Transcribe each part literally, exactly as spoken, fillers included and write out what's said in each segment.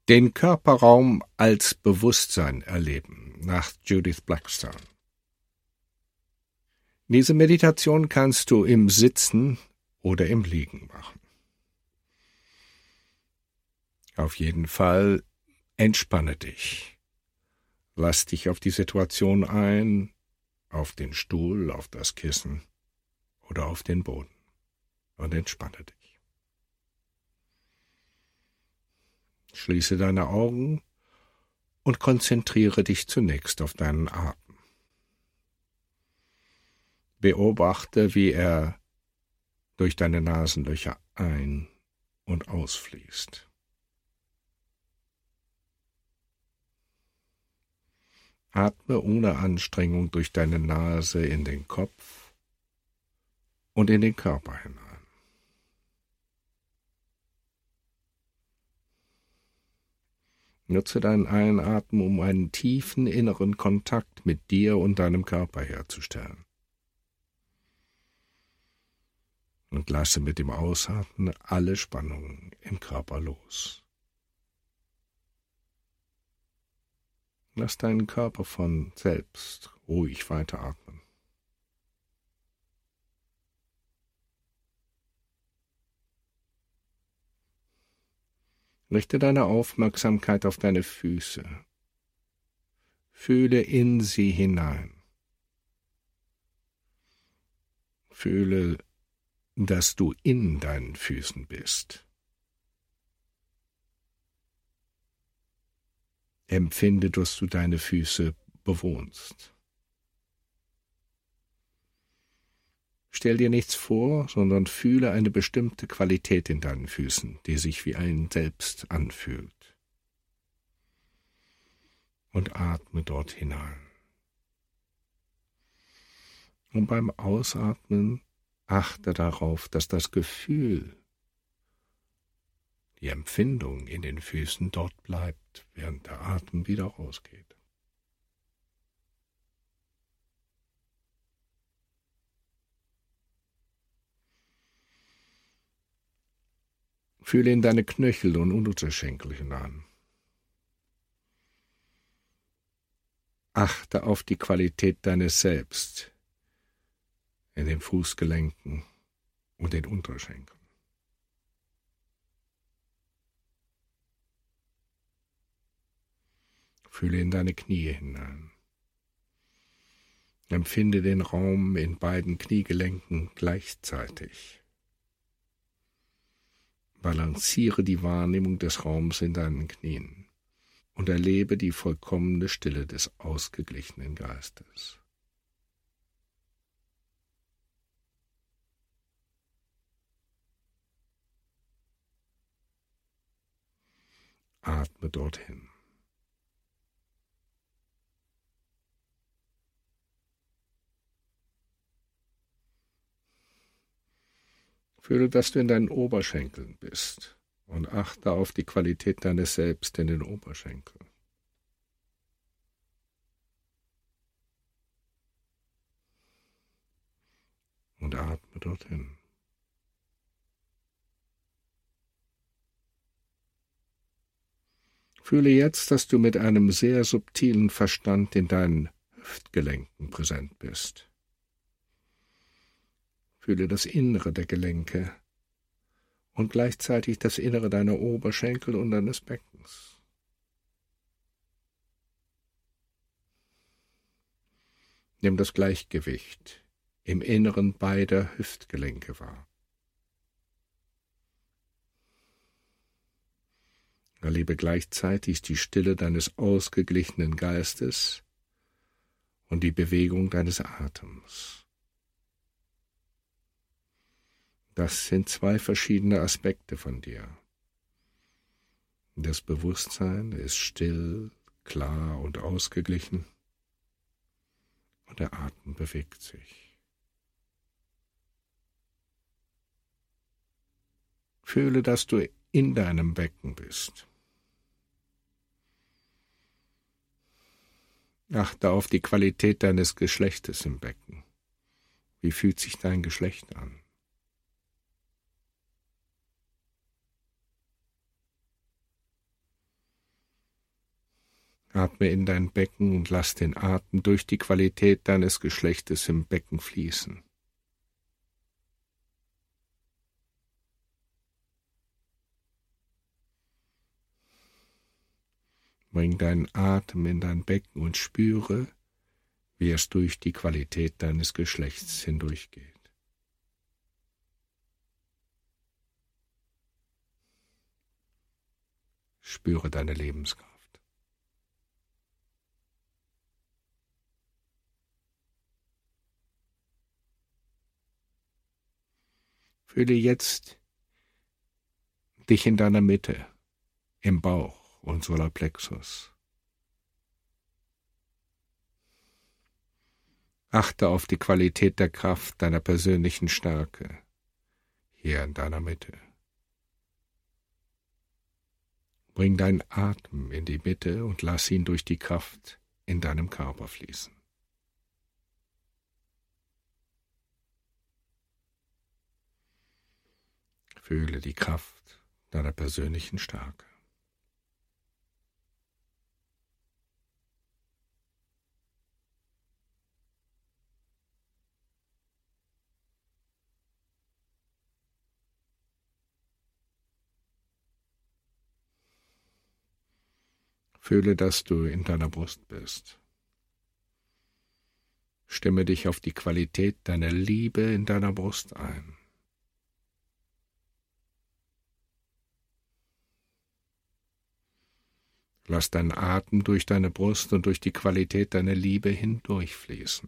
Den Körperraum als Bewusstsein erleben, nach Judith Blackstone. Diese Meditation kannst du im Sitzen oder im Liegen machen. Auf jeden Fall entspanne dich. Lass dich auf die Situation ein, auf den Stuhl, auf das Kissen oder auf den Boden und entspanne dich. Schließe deine Augen und konzentriere dich zunächst auf deinen Atem. Beobachte, wie er durch deine Nasenlöcher ein- und ausfließt. Atme ohne Anstrengung durch deine Nase in den Kopf und in den Körper hinein. Nutze deinen Einatmen, um einen tiefen inneren Kontakt mit dir und deinem Körper herzustellen. Und lasse mit dem Ausatmen alle Spannungen im Körper los. Lass deinen Körper von selbst ruhig weiteratmen. Richte deine Aufmerksamkeit auf deine Füße. Fühle in sie hinein. Fühle, dass du in deinen Füßen bist. Empfinde, dass du deine Füße bewohnst. Stell dir nichts vor, sondern fühle eine bestimmte Qualität in deinen Füßen, die sich wie ein Selbst anfühlt. Und atme dort hinein. Und beim Ausatmen achte darauf, dass das Gefühl, die Empfindung in den Füßen dort bleibt, während der Atem wieder rausgeht. Fühle in deine Knöchel und Unterschenkel hinein. Achte auf die Qualität deines Selbst in den Fußgelenken und den Unterschenkeln. Fühle in deine Knie hinein. Empfinde den Raum in beiden Kniegelenken gleichzeitig. Balanciere die Wahrnehmung des Raums in deinen Knien und erlebe die vollkommene Stille des ausgeglichenen Geistes. Atme dorthin. Fühle, dass du in deinen Oberschenkeln bist und achte auf die Qualität deines Selbst in den Oberschenkeln. Und atme dorthin. Fühle jetzt, dass du mit einem sehr subtilen Verstand in deinen Hüftgelenken präsent bist. Fühle das Innere der Gelenke und gleichzeitig das Innere deiner Oberschenkel und deines Beckens. Nimm das Gleichgewicht im Inneren beider Hüftgelenke wahr. Erlebe gleichzeitig die Stille deines ausgeglichenen Geistes und die Bewegung deines Atems. Das sind zwei verschiedene Aspekte von dir. Das Bewusstsein ist still, klar und ausgeglichen und der Atem bewegt sich. Fühle, dass du in deinem Becken bist. Achte auf die Qualität deines Geschlechtes im Becken. Wie fühlt sich dein Geschlecht an? Atme in dein Becken und lass den Atem durch die Qualität deines Geschlechtes im Becken fließen. Bring deinen Atem in dein Becken und spüre, wie es durch die Qualität deines Geschlechts hindurchgeht. Spüre deine Lebenskraft. Fühle jetzt dich in deiner Mitte, im Bauch und Solarplexus. Achte auf die Qualität der Kraft deiner persönlichen Stärke hier in deiner Mitte. Bring deinen Atem in die Mitte und lass ihn durch die Kraft in deinem Körper fließen. Fühle die Kraft deiner persönlichen Stärke. Fühle, dass du in deiner Brust bist. Stimme dich auf die Qualität deiner Liebe in deiner Brust ein. Lass deinen Atem durch deine Brust und durch die Qualität deiner Liebe hindurchfließen.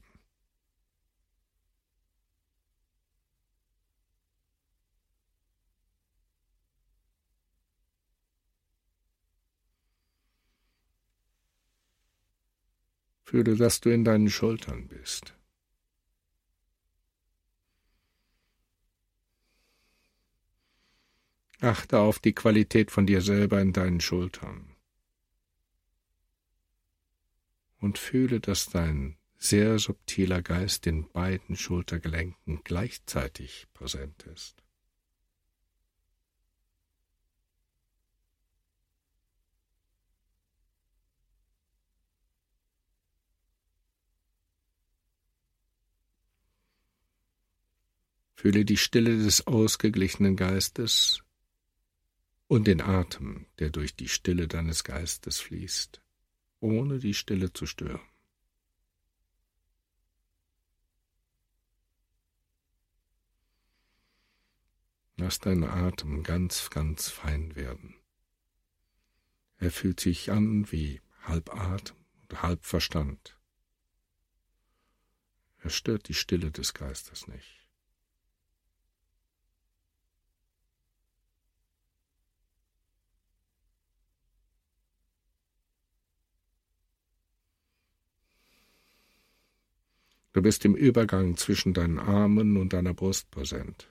Fühle, dass du in deinen Schultern bist. Achte auf die Qualität von dir selber in deinen Schultern. Und fühle, dass dein sehr subtiler Geist in beiden Schultergelenken gleichzeitig präsent ist. Fühle die Stille des ausgeglichenen Geistes und den Atem, der durch die Stille deines Geistes fließt, ohne die Stille zu stören. Lass deinen Atem ganz, ganz fein werden. Er fühlt sich an wie halb Atem und halb Verstand. Er stört die Stille des Geistes nicht. Du bist im Übergang zwischen deinen Armen und deiner Brust präsent.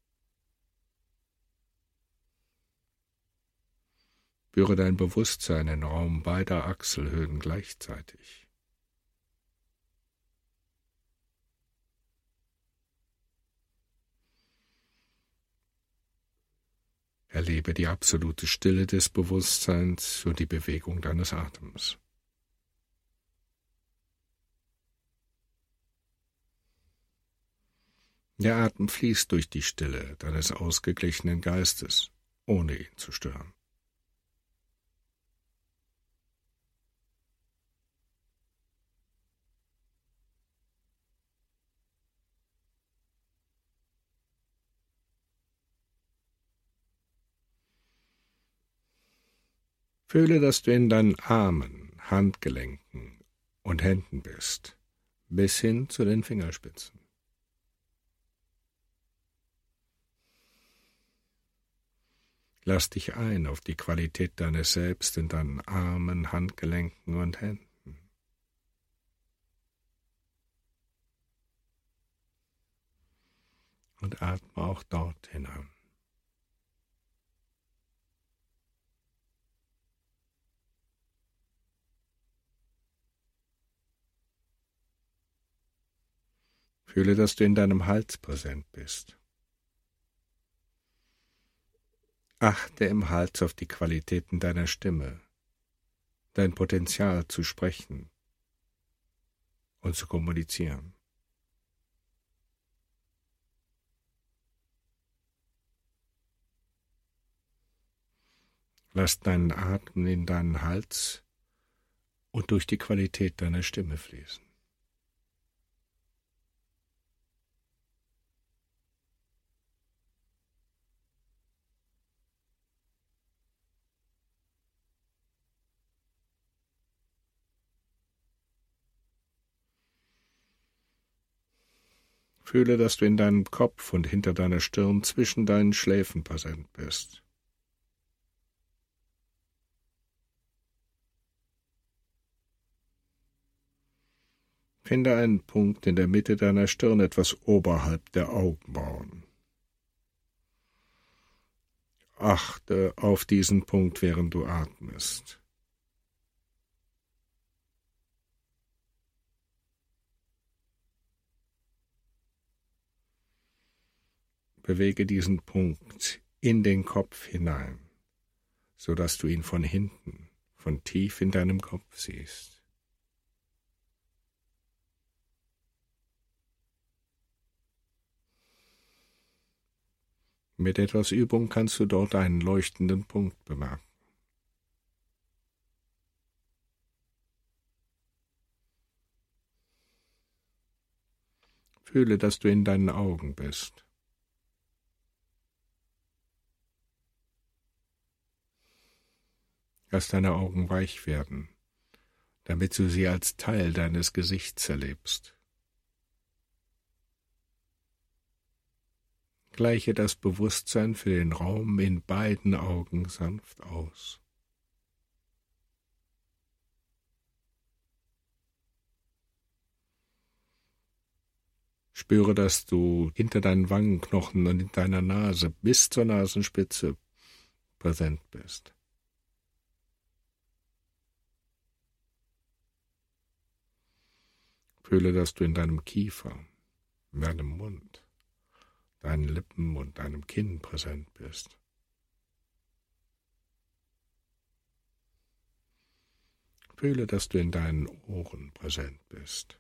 Spüre dein Bewusstsein im Raum beider Achselhöhlen gleichzeitig. Erlebe die absolute Stille des Bewusstseins und die Bewegung deines Atems. Der Atem fließt durch die Stille deines ausgeglichenen Geistes, ohne ihn zu stören. Fühle, dass du in deinen Armen, Handgelenken und Händen bist, bis hin zu den Fingerspitzen. Lass dich ein auf die Qualität deines Selbst in deinen Armen, Handgelenken und Händen. Und atme auch dort hinein. Fühle, dass du in deinem Hals präsent bist. Achte im Hals auf die Qualitäten deiner Stimme dein Potenzial zu sprechen und zu kommunizieren. Lass deinen Atem in deinen Hals und durch die Qualität deiner Stimme fließen. Fühle, dass du in deinem Kopf und hinter deiner Stirn zwischen deinen Schläfen präsent bist. Finde einen Punkt in der Mitte deiner Stirn, etwas oberhalb der Augenbrauen. Achte auf diesen Punkt, während du atmest. Bewege diesen Punkt in den Kopf hinein, so dass du ihn von hinten, von tief in deinem Kopf siehst. Mit etwas Übung kannst du dort einen leuchtenden Punkt bemerken. Fühle, dass du in deinen Augen bist. Lass deine Augen weich werden, damit du sie als Teil deines Gesichts erlebst. Gleiche das Bewusstsein für den Raum in beiden Augen sanft aus. Spüre, dass du hinter deinen Wangenknochen und in deiner Nase bis zur Nasenspitze präsent bist. Fühle, dass du in deinem Kiefer, in deinem Mund, deinen Lippen und deinem Kinn präsent bist. Fühle, dass du in deinen Ohren präsent bist.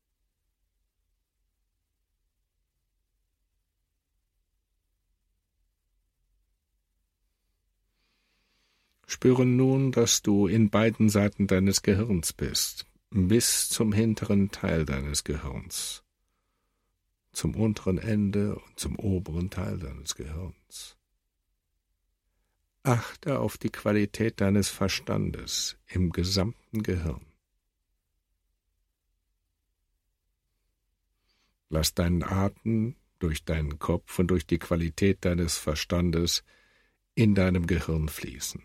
Spüre nun, dass du in beiden Seiten deines Gehirns bist, bis zum hinteren Teil deines Gehirns, zum unteren Ende und zum oberen Teil deines Gehirns. Achte auf die Qualität deines Verstandes im gesamten Gehirn. Lass deinen Atem durch deinen Kopf und durch die Qualität deines Verstandes in deinem Gehirn fließen.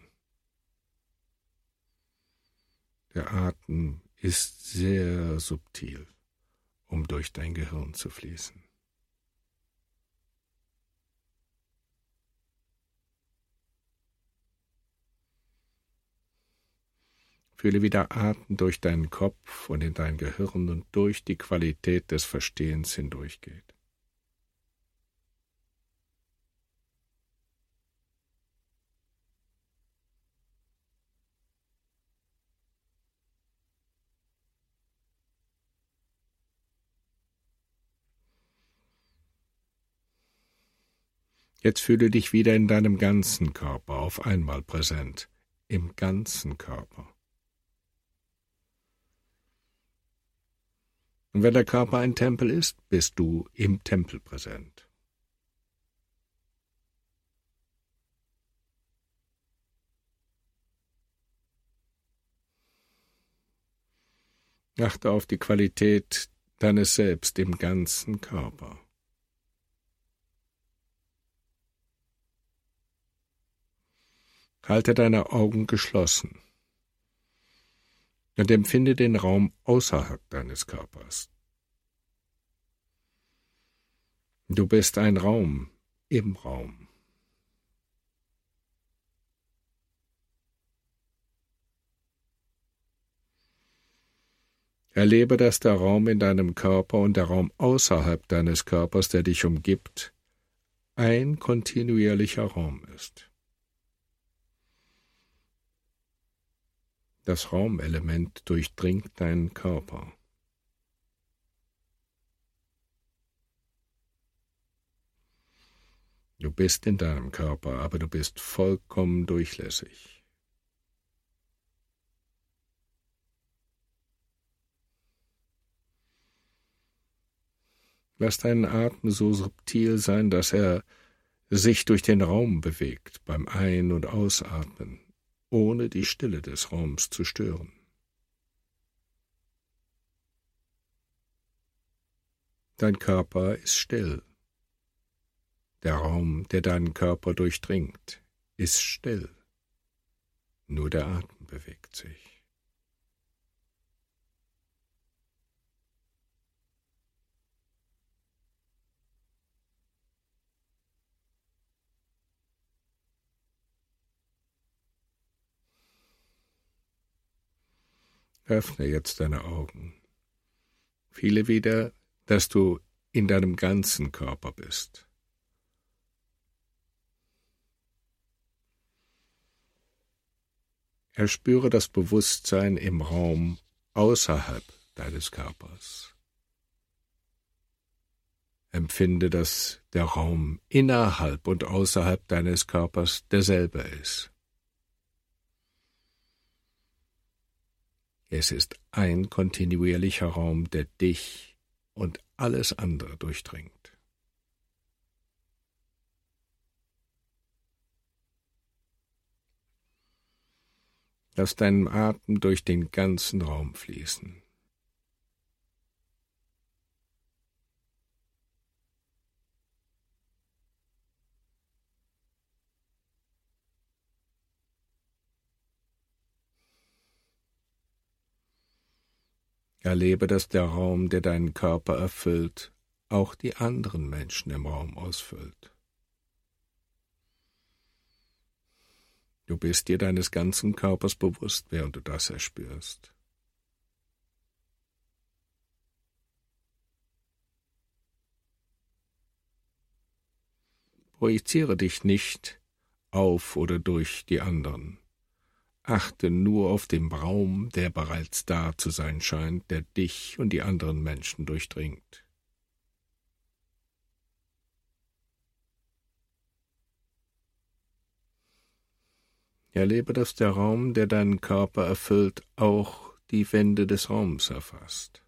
Der Atem ist sehr subtil, um durch dein Gehirn zu fließen. Fühle, wie der Atem durch deinen Kopf und in dein Gehirn und durch die Qualität des Verstehens hindurchgeht. Jetzt fühle dich wieder in deinem ganzen Körper auf einmal präsent, im ganzen Körper. Und wenn der Körper ein Tempel ist, bist du im Tempel präsent. Achte auf die Qualität deines Selbst im ganzen Körper. Halte deine Augen geschlossen und empfinde den Raum außerhalb deines Körpers. Du bist ein Raum im Raum. Erlebe, dass der Raum in deinem Körper und der Raum außerhalb deines Körpers, der dich umgibt, ein kontinuierlicher Raum ist. Das Raumelement durchdringt deinen Körper. Du bist in deinem Körper, aber du bist vollkommen durchlässig. Lass deinen Atem so subtil sein, dass er sich durch den Raum bewegt beim Ein- und Ausatmen, ohne die Stille des Raums zu stören. Dein Körper ist still. Der Raum, der deinen Körper durchdringt, ist still. Nur der Atem bewegt sich. Öffne jetzt deine Augen. Fühle wieder, dass du in deinem ganzen Körper bist. Erspüre das Bewusstsein im Raum außerhalb deines Körpers. Empfinde, dass der Raum innerhalb und außerhalb deines Körpers derselbe ist. Es ist ein kontinuierlicher Raum, der dich und alles andere durchdringt. Lass deinen Atem durch den ganzen Raum fließen. Erlebe, dass der Raum, der deinen Körper erfüllt, auch die anderen Menschen im Raum ausfüllt. Du bist dir deines ganzen Körpers bewusst, während du das erspürst. Projiziere dich nicht auf oder durch die anderen. Achte nur auf den Raum, der bereits da zu sein scheint, der dich und die anderen Menschen durchdringt. Erlebe, dass der Raum, der deinen Körper erfüllt, auch die Wände des Raums erfasst.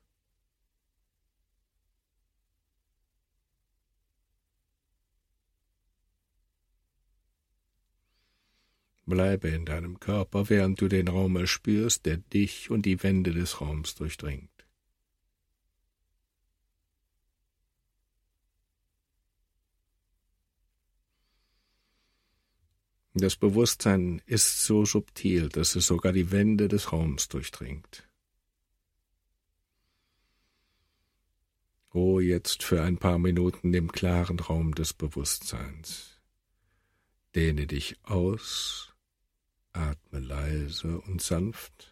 Bleibe in deinem Körper, während du den Raum erspürst, der dich und die Wände des Raums durchdringt. Das Bewusstsein ist so subtil, dass es sogar die Wände des Raums durchdringt. Ruhe jetzt für ein paar Minuten im klaren Raum des Bewusstseins. Dehne dich aus, atme leise und sanft.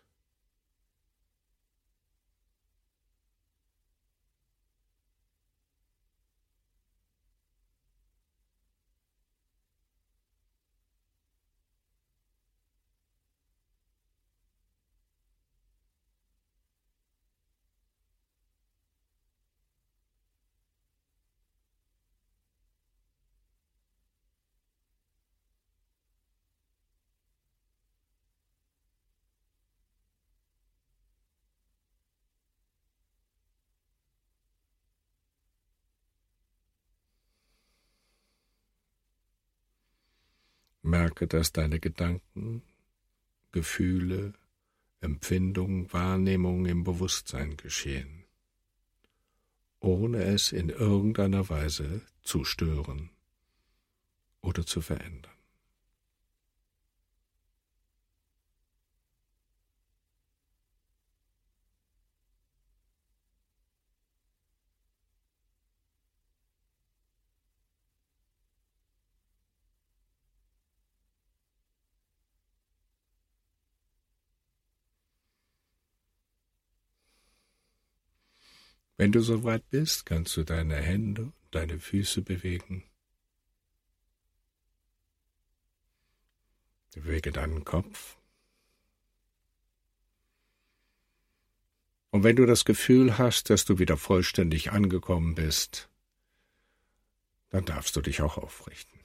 Merke, dass deine Gedanken, Gefühle, Empfindungen, Wahrnehmungen im Bewusstsein geschehen, ohne es in irgendeiner Weise zu stören oder zu verändern. Wenn du soweit bist, kannst du deine Hände und deine Füße bewegen. Bewege deinen Kopf. Und wenn du das Gefühl hast, dass du wieder vollständig angekommen bist, dann darfst du dich auch aufrichten.